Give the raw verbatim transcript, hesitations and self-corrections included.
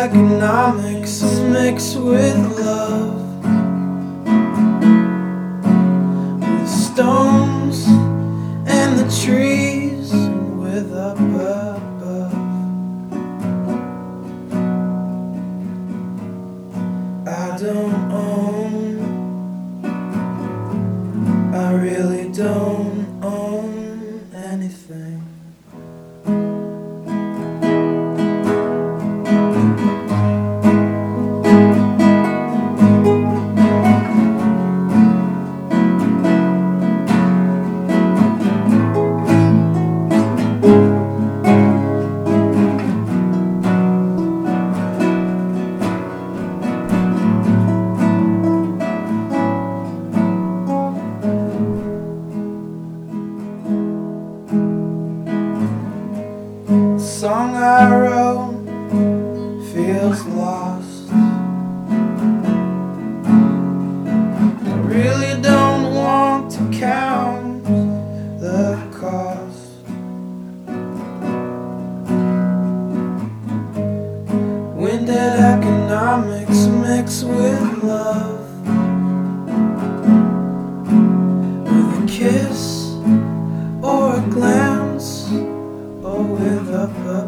economics mixed with love, with stones and the trees and with up above. I don't own, I really don't own anything. The song I wrote feels lost. I really don't want to count the cost. When did economics mix with love, with a kiss or a glance, or with up above?